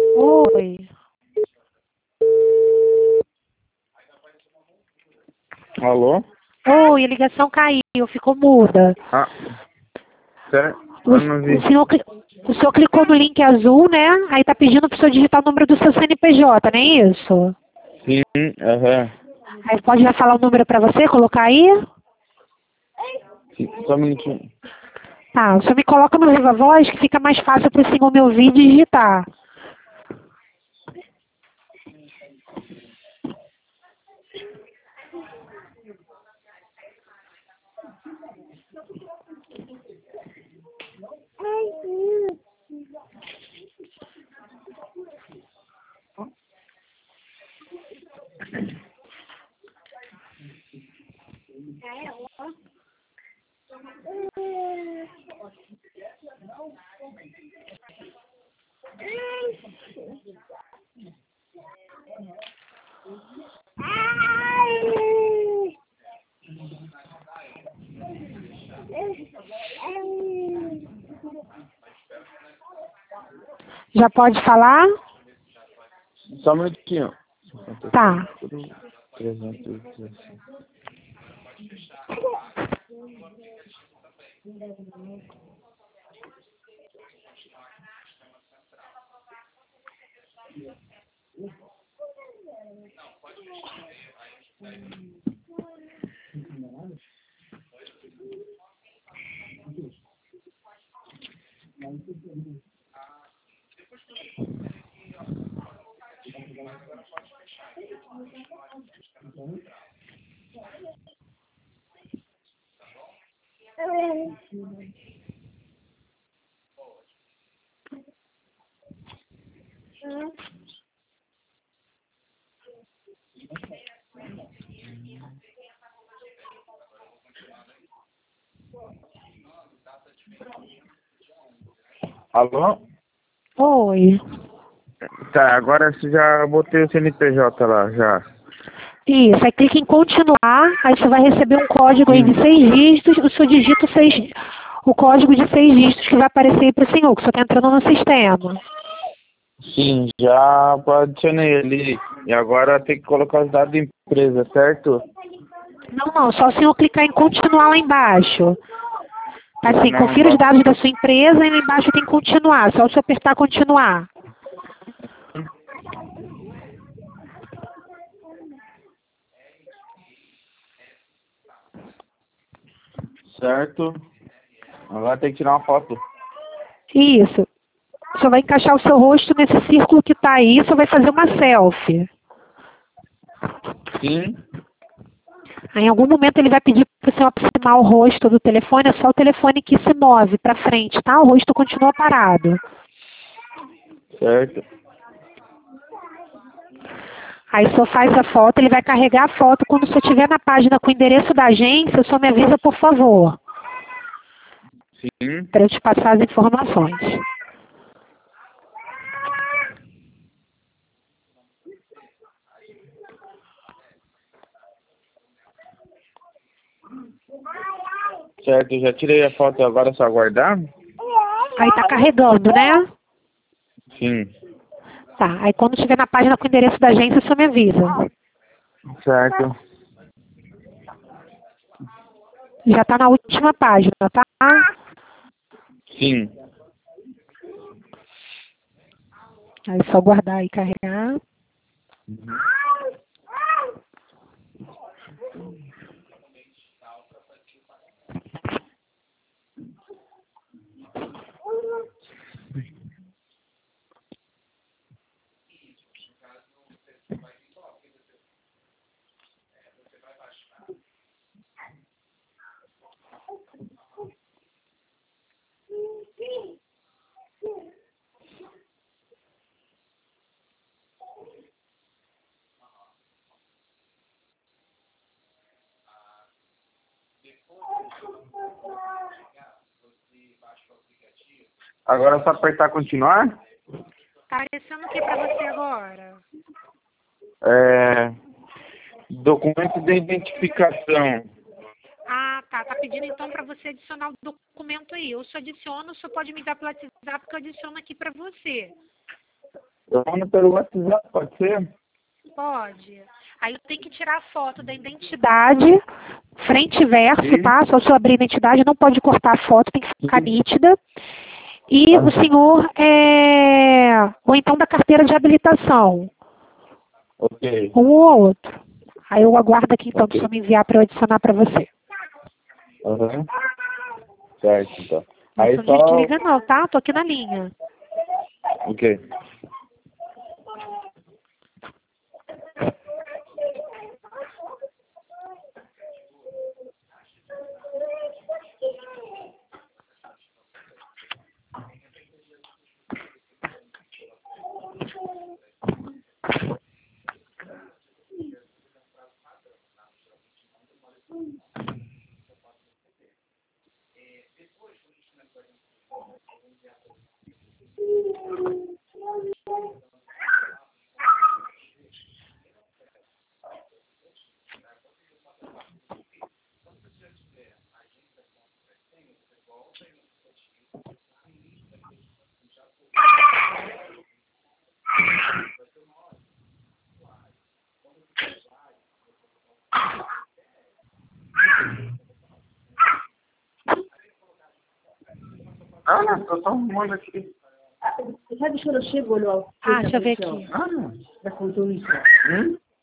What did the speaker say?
Oi. Alô? Oi, a ligação caiu, ficou muda. Ah, certo? O, Eu não vi. o senhor clicou no link azul, né? Aí tá pedindo pro senhor digitar o número do seu CNPJ, não é isso? Sim, aham. Aí pode já falar o número pra você, colocar aí? Sim, só um minutinho. Tá, o senhor me coloca no Viva Voz que fica mais fácil pro senhor me ouvir e digitar. Já pode falar? Só um minutinho. Tá. 316. Alô? Oi. Tá, agora você já botei o CNPJ lá, já. Isso, aí clica em continuar, aí você vai receber um código aí de 6 dígitos, o senhor digita o código de 6 dígitos que vai aparecer aí para o senhor, que o senhor está entrando no sistema. Sim, já adicionei ali. E agora tem que colocar os dados da empresa, certo? Não, só o senhor clicar em continuar lá embaixo. Tá assim, Não, confira os embaixo. dados da sua empresa e lá embaixo tem continuar, só o senhor apertar continuar. Certo. Agora tem que tirar uma foto. Isso. O senhor vai encaixar o seu rosto nesse círculo que está aí, o senhor vai fazer uma selfie. Sim. Aí, em algum momento ele vai pedir para o senhor aproximar o rosto do telefone, é só o telefone que se move para frente, tá? O rosto continua parado. Certo. Aí o senhor faz a foto, ele vai carregar a foto. Quando o senhor estiver na página com o endereço da agência, o senhor me avisa, por favor, Sim. para eu te passar as informações. Certo, eu já tirei a foto, agora é só aguardar? Aí tá carregando, né? Sim. Tá, aí quando estiver na página com o endereço da agência, o senhor me avisa. Certo. Já tá na última página, tá? Sim. Aí é só guardar e carregar. Agora é só apertar continuar? Tá aparecendo o que pra você agora? Documento de identificação. Ah, tá. Tá pedindo então para você adicionar o documento aí. Eu só adiciono, o senhor pode me dar pelo WhatsApp que eu adiciono aqui para você. Eu mando pelo WhatsApp, pode ser? Pode. Aí eu tenho que tirar a foto da identidade, frente e verso, Sim. tá? Só se eu abrir a identidade, não pode cortar a foto, tem que ficar Sim. nítida. E o senhor ou então da carteira de habilitação, Ok. um ou outro. Aí eu aguardo aqui então, Ok. para me enviar para eu adicionar para você. Aham. Certo, então. Não Aí se só... desliga não, tá? Tô aqui na linha. Ok. Ah, não, tô só arrumando aqui. Sabe se ela chegou lá? Ah, deixa eu ver aqui. Ah, Já contou isso?